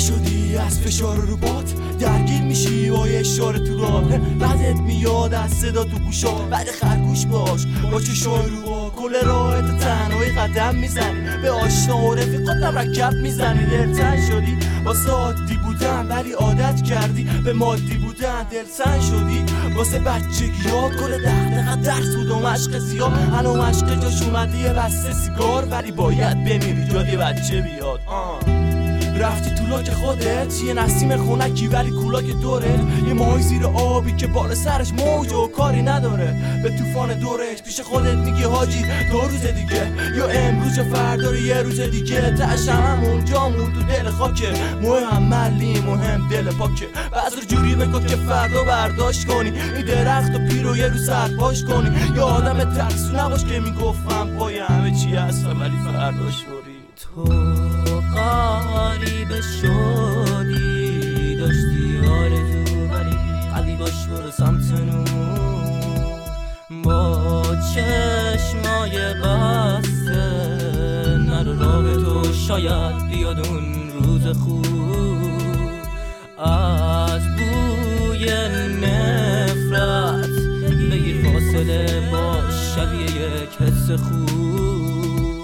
شدی از فشار رو بات درگیر میشی با یه اشاره تو راه، بعدت میاد از صدا تو گوشا، بعد خرگوش باش با چشای رو با کل راحت تنهایی قدم میزنی، به آشنا و رفیقات مرکب میزنی، دلتنگ شدی واسه عادی بودن ولی عادت کردی به مادی بودن، دلتنگ شدی واسه بچگیات کل دغدغه درس بود و مشق زیاد، هنو مشق جاش اومدی یه بسته سیگار، ولی باید بمیری جاد یه بچه بیاد. رفتی تو لاک خودت یه نسیم خونکی ولی کولاک دوره، یه ماهی زیر آبی که بار سرش موج و کاری نداره، به طوفان دورش پیش خودت میگی حاجی 2 روز دیگه یا امروز یا فردا رو یه روز دیگه، تاشم همون جامون تو دل خاکه، مهم ملی مهم دل پاکه، بعض جوری بگو که فردا برداشت کنی این درخت و پیرو یه روز سرپاش کنی، یا آدم ترسو نباش که میگفتم پای همه چی هستم ولی فردا شوری. تو غریبه شدی داشتی آرزو ولی قلبی باش برو سمت نور، با چشمای بسته نرو راه تو شاید بیاد اون روز خوب، از بوی نفرت بگیر فاصله باش شبیه یک حس خوب،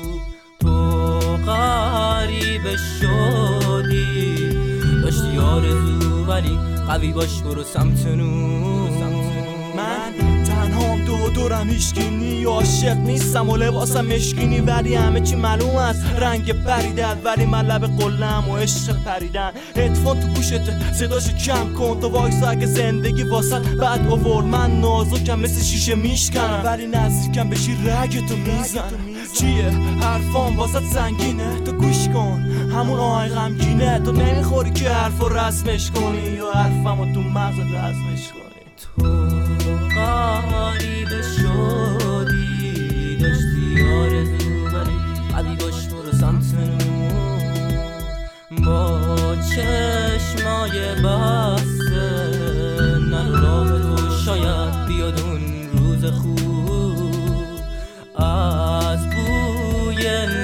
غریبه شدی داشتی آرزو ولی قوی باش برو سمت نور. من تنهام دورم هیشگینی عاشق نیستم و لباسم مشکینی، ولی همه چی معلوم است رنگ پریدن، ولی من لب قلم و عشق پریدن، هدفون تو گوشت صداشو کم کن تو وایسا اگه زندگی واسط بعد آورد، من نازکم مثل شیشه میشکنم ولی نزدیکم بشی رگتو میزنم، چیه حرفام واسط سنگینه تو گوش کن همون آهنگ غمگینه، تو نمیخوری که حرفو رسمش کنی یا حرفمو تو مغزت رسمش کنی. تو غریبه شدی داشتی آرزو ولی قوی باش برو سمت نور، با چشمای بسته نرو راه تو شاید بیاد اون روز خوب، از بوی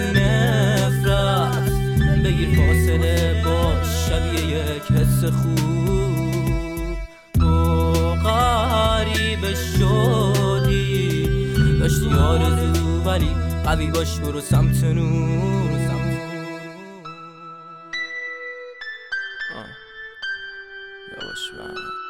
نفرت بگیر فاصله باش شبیه یک حس خوب، تو غریبه شدی داشتی آرزو ولی قوی باش برو سمت نور. یواش